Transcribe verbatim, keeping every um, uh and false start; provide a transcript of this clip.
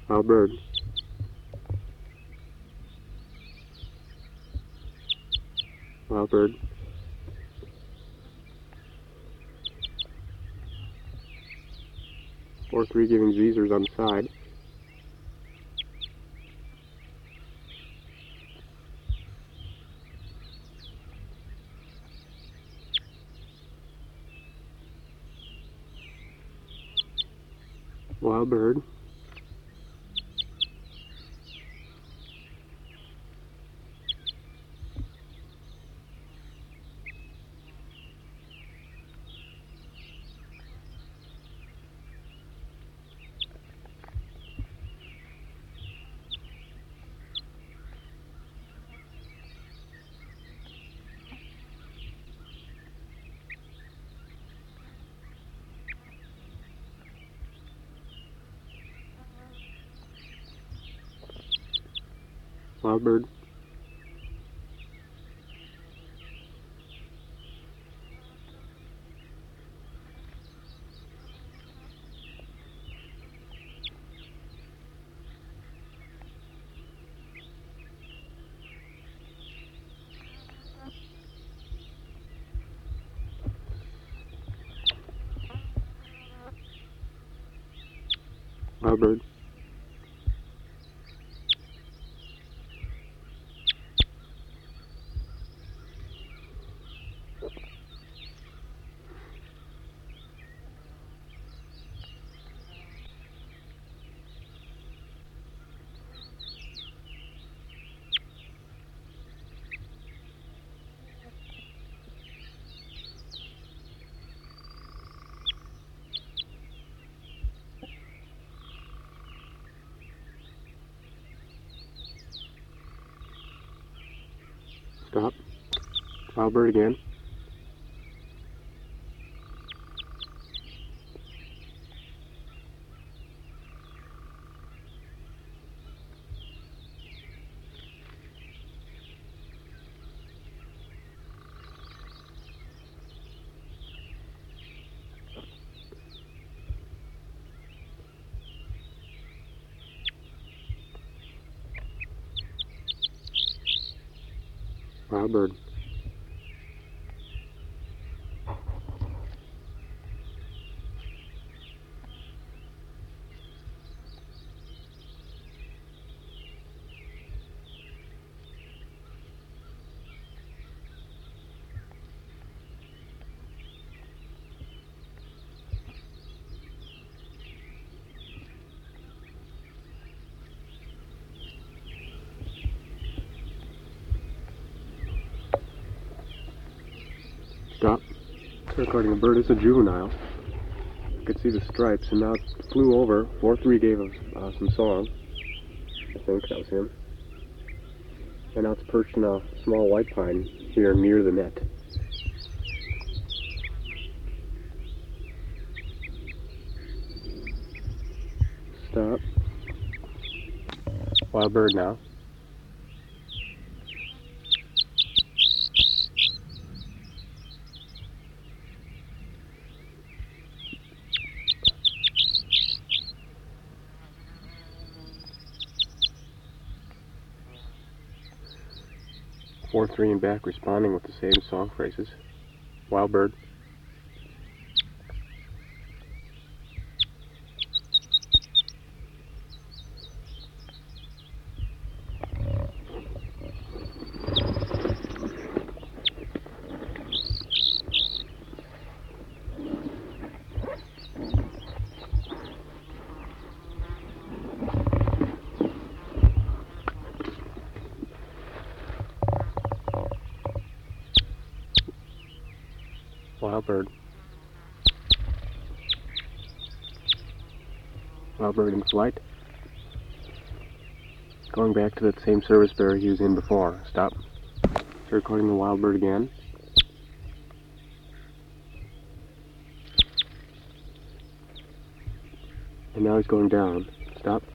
Wild bird. Wild bird. Four three giving Zezers on the side. Wild bird. Wild bird. Wild bird. Stop. Wild bird again. Wild bird. Stop. Recording a bird. It's a juvenile. You could see the stripes, and now it flew over. four three gave us uh, some song. I think that was him. And now it's perched in a small white pine here near the net. Stop. Wild bird now. four three and back responding with the same song phrases. Wild bird. Wild bird. Wild bird in flight. Going back to that same service bearer he was in before. Stop. Start recording the wild bird again. And now he's going down. Stop.